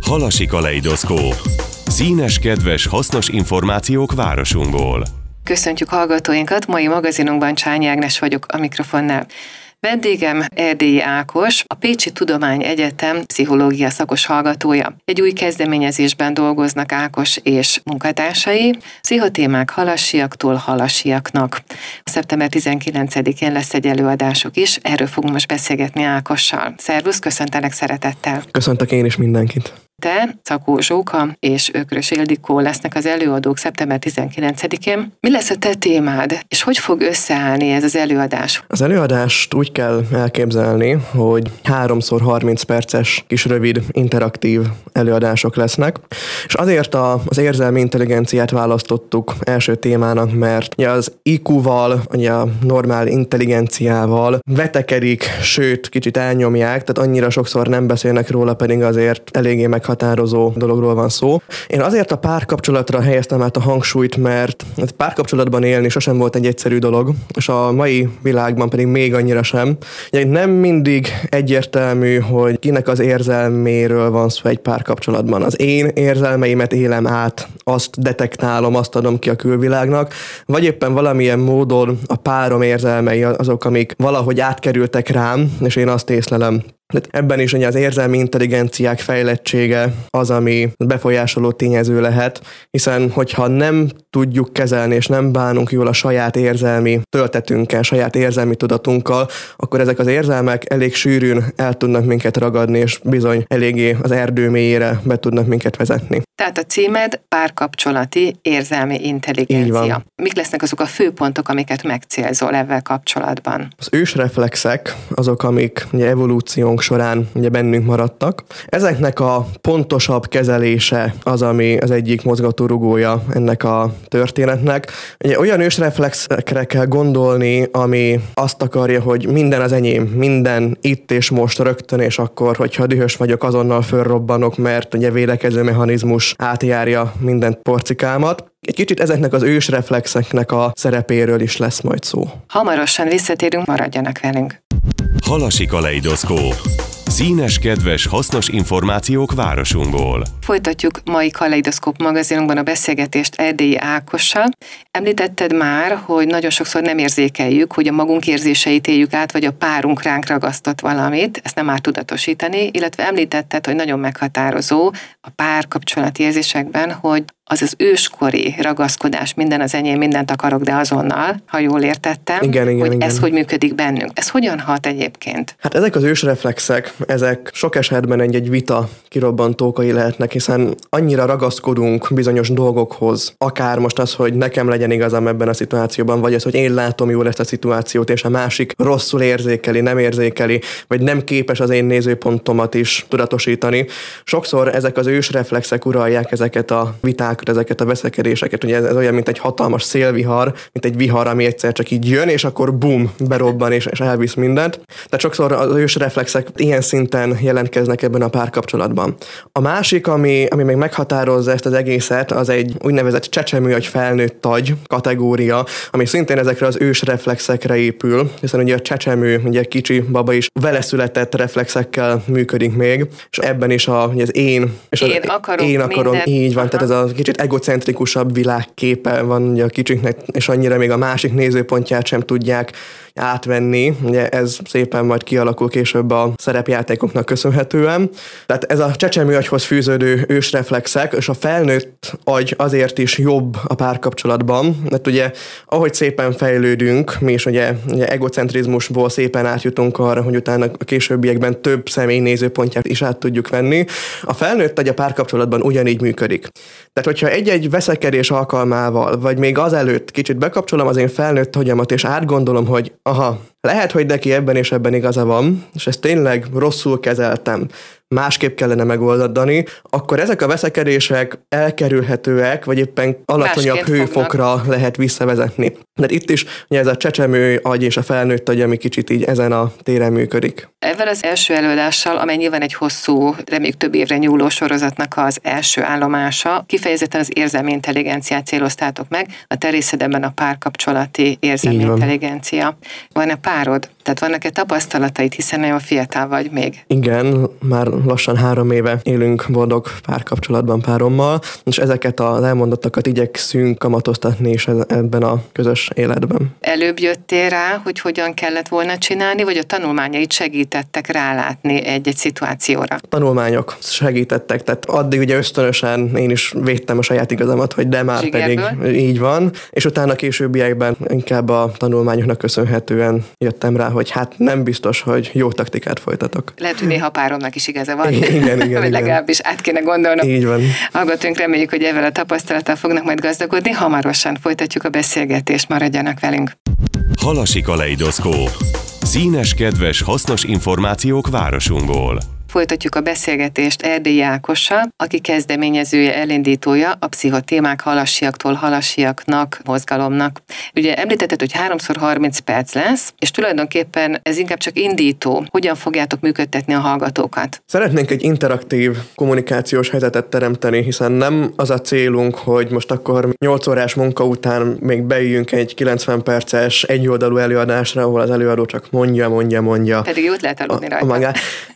Halasi kaleidoszkóp. Színes, kedves, hasznos információk városunkból. Köszöntjük hallgatóinkat, mai magazinunkban Csányi Ágnes vagyok a mikrofonnál. Vendégem Erdélyi Ákos, a Pécsi Tudományegyetem pszichológia szakos hallgatója. Egy új kezdeményezésben dolgoznak Ákos és munkatársai, pszichotémák halasiaktól halasiaknak. Szeptember 19-én lesz egy előadásuk is, erről fogunk most beszélgetni Ákossal. Szervusz, köszöntelek szeretettel! Köszöntök én is mindenkit! Te, Szakó Zsóka és Ökrös Ildikó lesznek az előadók szeptember 19-én. Mi lesz a te témád, és hogy fog összeállni ez az előadás? Az előadást úgy kell elképzelni, hogy 3x30 perces kis rövid, interaktív előadások lesznek, és azért az érzelmi intelligenciát választottuk első témának, mert az IQ-val, a normál intelligenciával vetekedik, sőt, kicsit elnyomják, tehát annyira sokszor nem beszélnek róla, pedig azért eléggé meghatározó dologról van szó. Én azért a párkapcsolatra helyeztem át a hangsúlyt, mert párkapcsolatban élni sosem volt egy egyszerű dolog, és a mai világban pedig még annyira sem. Nem mindig egyértelmű, hogy kinek az érzelméről van szó egy párkapcsolatban. Az én érzelmeimet élem át, azt detektálom, azt adom ki a külvilágnak, vagy éppen valamilyen módon a párom érzelmei azok, amik valahogy átkerültek rám, és én azt észlelem. Ebben is ugye az érzelmi intelligenciák fejlettsége az, ami befolyásoló tényező lehet, hiszen hogyha nem tudjuk kezelni és nem bánunk jól a saját érzelmi töltetünkkel, saját érzelmi tudatunkkal, akkor ezek az érzelmek elég sűrűn el tudnak minket ragadni, és bizony eléggé az erdő mélyére be tudnak minket vezetni. Tehát a címed párkapcsolati érzelmi intelligencia. Mik lesznek azok a főpontok, amiket megcélzol ezzel kapcsolatban? Az ősreflexek azok, amik ugye evolúciónk során ugye bennünk maradtak. Ezeknek a pontosabb kezelése az, ami az egyik mozgatórugója ennek a történetnek. Ugye olyan ősreflexekre kell gondolni, ami azt akarja, hogy minden az enyém, minden itt és most rögtön, és akkor, hogyha dühös vagyok, azonnal fölrobbanok, mert ugye védekező mechanizmus átjárja minden porcikámat. Egy kicsit ezeknek az ősreflexeknek a szerepéről is lesz majd szó. Hamarosan visszatérünk, maradjanak velünk. Halasi kaleidoszkóp. Színes, kedves, hasznos információk városunkból. Folytatjuk mai Kaleidoszkóp magazinunkban a beszélgetést Erdélyi Ákossal. Említetted már, hogy nagyon sokszor nem érzékeljük, hogy a magunk érzéseit éljük át, vagy a párunk ránk ragasztott valamit, ezt nem árt tudatosítani, illetve említetted, hogy nagyon meghatározó a párkapcsolati érzésekben, hogy az őskori ragaszkodás, minden az enyém, mindent akarok, de azonnal, ha jól értettem, igen. Ez hogy működik bennünk. Ez hogyan hat egyébként? Hát ezek az ősreflexek, ezek sok esetben egy vita kirobbantókai lehetnek, hiszen annyira ragaszkodunk bizonyos dolgokhoz, akár most az, hogy nekem legyen igazam ebben a szituációban, vagy az, hogy én látom jól ezt a szituációt, és a másik rosszul érzékeli, nem érzékeli, vagy nem képes az én nézőpontomat is tudatosítani. Sokszor ezek az ősreflexek uralják ezeket a vitákat, ezeket a veszekedéseket. Ugye ez olyan, mint egy hatalmas szélvihar, mint egy vihar, ami egyszer csak így jön, és akkor bum, berobban és elvisz mindent. Tehát sokszor az ősreflexek ilyen szinten jelentkeznek ebben a párkapcsolatban. A másik, ami még meghatározza ezt az egészet, az egy úgynevezett csecsemő vagy felnőtt agy kategória, ami szintén ezekre az ősreflexekre épül, hiszen ugye a csecsemő, ugye kicsi baba is vele született reflexekkel működik még, és ebben is ugye az én akarom, így van, tehát ez a kicsit egocentrikusabb világképe van ugye a kicsiknek, és annyira még a másik nézőpontját sem tudják átvenni. Ugye ez szépen majd kialakul később a szerepjátékoknak köszönhetően. Tehát ez a csecsemő agyhoz fűződő ősreflexek, és a felnőtt agy azért is jobb a párkapcsolatban, mert ugye ahogy szépen fejlődünk, mi is ugye egocentrizmusból szépen átjutunk arra, hogy utána a későbbiekben több személy nézőpontját is át tudjuk venni. A felnőtt agy a párkapcsolatban ugyanígy működik. Tehát, hogyha egy-egy veszekedés alkalmával, vagy még azelőtt kicsit bekapcsolom az én felnőtt agyamat, és átgondolom, hogy lehet, hogy neki ebben és ebben igaza van, és ezt tényleg rosszul kezeltem, másképp kellene megoldani, akkor ezek a veszekedések elkerülhetőek, vagy éppen alacsonyabb hőfokra lehet visszavezetni. De itt is ugye ez a csecsemő agy és a felnőtt agy, ami kicsit így ezen a téren működik. Ezzel az első előadással, amely nyilván egy hosszú, reméljük több évre nyúló sorozatnak az első állomása, kifejezetten az érzelmi intelligenciát céloztátok meg, a te részedben a párkapcsolati érzelmi intelligencia. Van-e párod? Tehát vannak-e tapasztalataid, hiszen nagyon fiatal vagy még? Igen, már lassan 3 éve élünk boldog párkapcsolatban párommal, és ezeket az elmondottakat igyekszünk kamatoztatni is ebben a közös életben. Előbb jöttél rá, hogy hogyan kellett volna csinálni, vagy a tanulmányait segítettek rálátni egy-egy szituációra? Tanulmányok segítettek, tehát addig ugye ösztönösen én is védtem a saját igazamat, hogy de már Zsigerből. pedig így van, és utána későbbiekben inkább a tanulmányoknak köszönhetően jöttem rá, hogy hát nem biztos, hogy jó taktikát folytatok. Lehet, hogy néha a páromnak is igaza van. Igen. Vagy legalábbis át kéne gondolnom. Így van. Hallgatóink, reméljük, hogy ezzel a tapasztalattal fognak majd gazdagodni. Hamarosan folytatjuk a beszélgetést, maradjanak velünk. Halasi Kaleidoszkóp. Színes, kedves, hasznos információk városunkból. Folytatjuk a beszélgetést Erdélyi Ákossal, aki kezdeményezője, elindítója a pszichotémák halasiaktól halasiaknak mozgalomnak. Ugye említetted, hogy 3x30 perc lesz, és tulajdonképpen ez inkább csak indító. Hogyan fogjátok működtetni a hallgatókat? Szeretnénk egy interaktív kommunikációs helyzetet teremteni, hiszen nem az a célunk, hogy most akkor 8 órás munka után még beüljünk egy 90 perces egyoldalú előadásra, ahol az előadó csak mondja. Pedig jót lehet aludni rajta.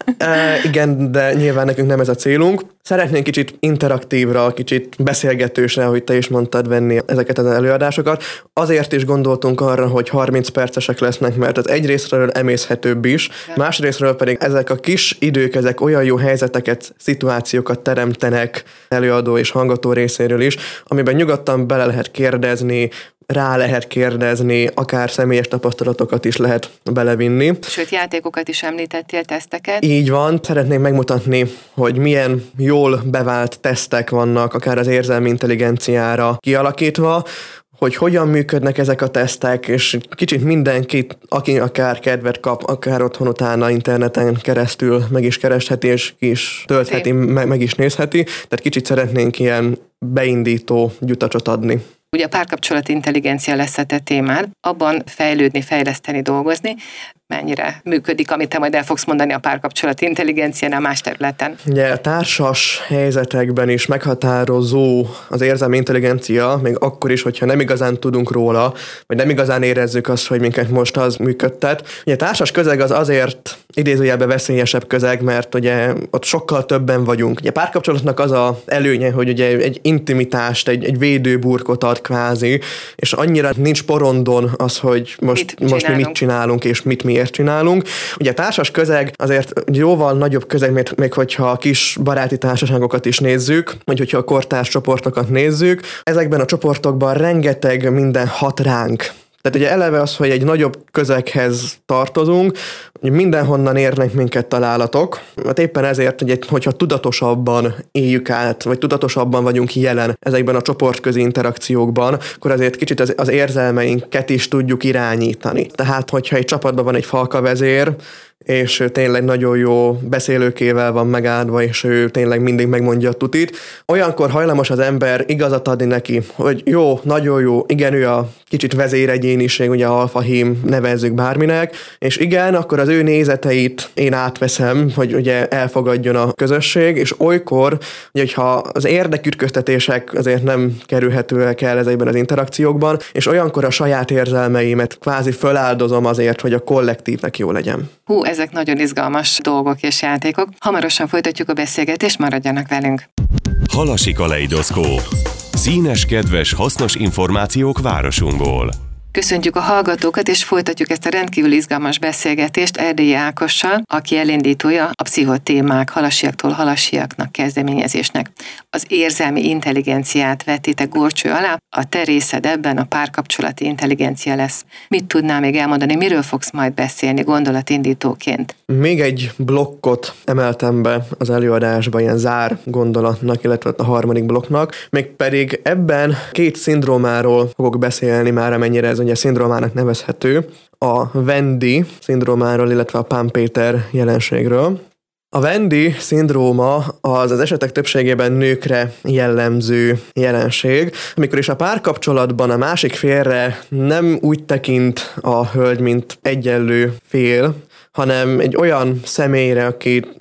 Igen, de nyilván nekünk nem ez a célunk. Szeretnénk kicsit interaktívra, kicsit beszélgetősre, ahogy te is mondtad, venni ezeket az előadásokat. Azért is gondoltunk arra, hogy 30 percesek lesznek, mert ez egyrészről emészhetőbb is, másrészről pedig ezek a kis idők, ezek olyan jó helyzeteket, szituációkat teremtenek előadó és hallgató részéről is, amiben nyugodtan bele lehet kérdezni, rá lehet kérdezni, akár személyes tapasztalatokat is lehet belevinni. Sőt, játékokat is említettél, teszteket. Így van, szeretnénk megmutatni, hogy milyen jól bevált tesztek vannak, akár az érzelmi intelligenciára kialakítva, hogy hogyan működnek ezek a tesztek, és kicsit mindenkit, aki akár kedvet kap, akár otthon utána interneten keresztül meg is keresheti, és ki is töltheti, meg is nézheti. Tehát kicsit szeretnénk ilyen beindító gyutacsot adni. Ugye a párkapcsolati intelligencia lesz a te témád, abban fejlődni, fejleszteni, dolgozni. Mennyire működik, amit te majd el fogsz mondani a párkapcsolati intelligenciánál más területen? Ugye a társas helyzetekben is meghatározó az érzelmi intelligencia, még akkor is, hogyha nem igazán tudunk róla, vagy nem igazán érezzük azt, hogy minket most az működtet. Ugye a társas közeg az azért idézőjelben veszélyesebb közeg, mert ugye ott sokkal többen vagyunk. Ugye a párkapcsolatnak az az előnye, hogy ugye egy intimitást, egy védőburkot ad kvázi, és annyira nincs porondon az, hogy most mi mit csinálunk, és miért csinálunk. Ugye a társas közeg azért jóval nagyobb közeg, még hogyha a kis baráti társaságokat is nézzük, vagy hogyha a kortárs csoportokat nézzük. Ezekben a csoportokban rengeteg minden hat ránk. Tehát ugye eleve az, hogy egy nagyobb közeghez tartozunk, hogy mindenhonnan érnek minket találatok. Hát éppen ezért, hogyha tudatosabban éljük át, vagy tudatosabban vagyunk jelen ezekben a csoportközi interakciókban, akkor azért kicsit az érzelmeinket is tudjuk irányítani. Tehát, hogyha egy csapatban van egy falkavezér, és ő tényleg nagyon jó beszélőkével van megáldva, és ő tényleg mindig megmondja a tutit, olyankor hajlamos az ember igazat adni neki, hogy jó, nagyon jó, igen, ő a kicsit vezéregyéniség, ugye alfahím, nevezzük bárminek, és igen, akkor az ő nézeteit én átveszem, hogy ugye elfogadjon a közösség, és olykor, ugye, hogyha az érdekütköztetések azért nem kerülhetőek el ezekben az interakciókban, és olyankor a saját érzelmeimet kvázi föláldozom azért, hogy a kollektívnek jó legyen. Ezek nagyon izgalmas dolgok és játékok. Hamarosan folytatjuk a beszélgetést, maradjanak velünk. Halasi Kaleidoszkóp. Színes, kedves, hasznos információk városunkból. Köszöntjük a hallgatókat, és folytatjuk ezt a rendkívül izgalmas beszélgetést Erdélyi Ákossal, aki elindítója a pszichotémák halasiaktól halasiaknak kezdeményezésnek. Az érzelmi intelligenciát vettétek górcső alá, a te részed ebben a párkapcsolati intelligencia lesz. Mit tudnál még elmondani, miről fogsz majd beszélni gondolatindítóként? Még egy blokkot emeltem be az előadásba, ilyen zár gondolatnak, illetve a harmadik blokknak, mégpedig ebben 2 szindrómáról fogok beszélni már, amennyire ez ugye szindrómának nevezhető, a Wendy szindrómáról, illetve a Pán-Péter jelenségről. A Wendy szindróma az esetek többségében nőkre jellemző jelenség, amikor is a párkapcsolatban a másik félre nem úgy tekint a hölgy, mint egyenlő fél, hanem egy olyan személyre, aki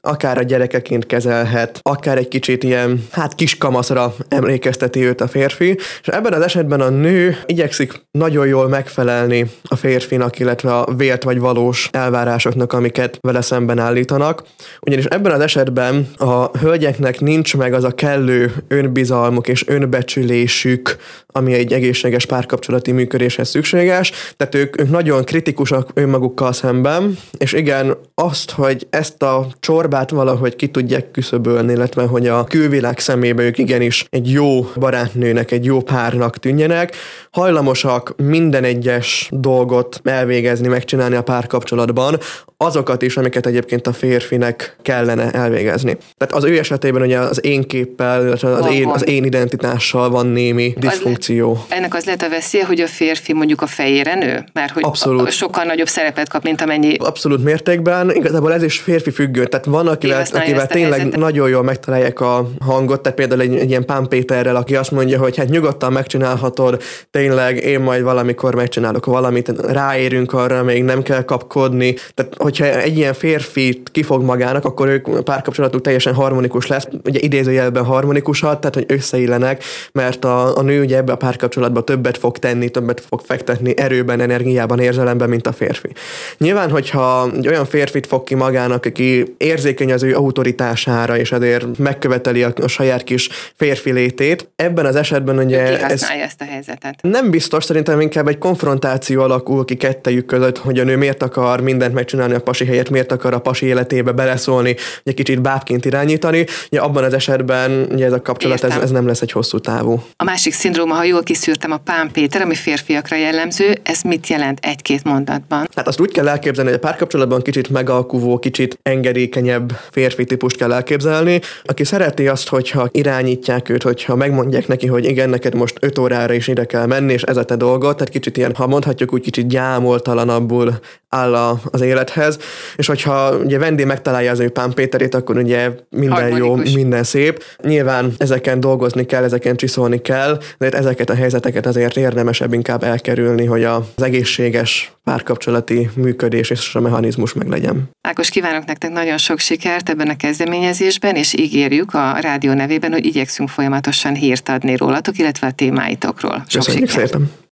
akár a gyerekeként kezelhet, akár egy kicsit ilyen, kiskamaszra emlékezteti őt a férfi, és ebben az esetben a nő igyekszik nagyon jól megfelelni a férfinak, illetve a vélt vagy valós elvárásoknak, amiket vele szemben állítanak. Ugyanis ebben az esetben a hölgyeknek nincs meg az a kellő önbizalmuk és önbecsülésük, ami egy egészséges párkapcsolati működéshez szükséges, tehát ők nagyon kritikusak önmagukkal szemben, és igen, azt, hogy ezt a csorbát valahogy ki tudják küszöbölni, illetve hogy a külvilág szemébe ők igenis egy jó barátnőnek, egy jó párnak tűnjenek, hajlamosak minden egyes dolgot elvégezni, megcsinálni a párkapcsolatban, azokat is, amiket egyébként a férfinek kellene elvégezni. Tehát az ő esetében ugye az én képpel, illetve az én identitással van némi diszfunkció. Ennek az lehet a veszélye, hogy a férfi mondjuk a fejére nő? Mert hogy sokkal nagyobb szerepet kap, mint amennyi... Abszolút mértékben. Igazából ez is férfi függő. Tehát van, akivel tényleg nagyon jól megtalálják a hangot, tehát például egy ilyen Pán Péterrel, aki azt mondja, hogy hát nyugodtan megcsinálhatod, tényleg én majd valamikor megcsinálok valamit, ráérünk arra, még nem kell kapkodni. Tehát hogyha egy ilyen férfi kifog magának, akkor ők párkapcsolatuk teljesen harmonikus lesz, ugye idézőjelben harmonikusat, tehát hogy összeillenek, mert a nő ugye ebbe a párkapcsolatba többet fog tenni, többet fog fektetni erőben, energiában, érzelemben, mint a férfi. Nyilván, hogyha egy olyan férfit fog ki magának, aki érzékeny az ő autoritására, és ezért megköveteli a saját kis férfi létét, ebben az esetben ugye kihasználja ezt a helyzetet. Nem biztos, szerintem inkább egy konfrontáció alakul ki kettejük között, hogy a nő miért akar mindent megcsinálni a pasi helyett, miért akar a pasi életébe beleszólni, egy kicsit bábként irányítani. Ugye abban az esetben ugye ez a kapcsolat ez nem lesz egy hosszú távú. A másik szindróma, ha jól kiszűrtem, a Pán Péter, ami férfiakra jellemző, ez mit jelent egy-két mondatban? Hát azt úgy kell elképzelni, hogy a párkapcsolatban kicsit megalkuvó, kicsit engedékenyebb férfi típust kell elképzelni, aki szereti azt, hogyha irányítják őt, hogyha megmondják neki, hogy igen, neked most 5 órára is ide kell menni, és ez a te dolgot, tehát kicsit ilyen, ha mondhatjuk úgy, kicsit gyámoltalanabbul áll az élethez, és hogyha ugye Vendi megtalálja az ő Pán Péterét, akkor ugye minden harmonikus. Jó, minden szép. Nyilván ezeken dolgozni kell, ezeken csiszolni kell, de ezeket a helyzeteket azért érdemesebb inkább elkerülni, hogy az egészséges párkapcsolati működés és a mechanizmus meglegyen. Ákos, kívánok nektek nagyon sok sikert ebben a kezdeményezésben, és ígérjük a rádió nevében, hogy igyekszünk folyamatosan hírt adni rólatok, illetve a témáitokról. Köszönjük szépen!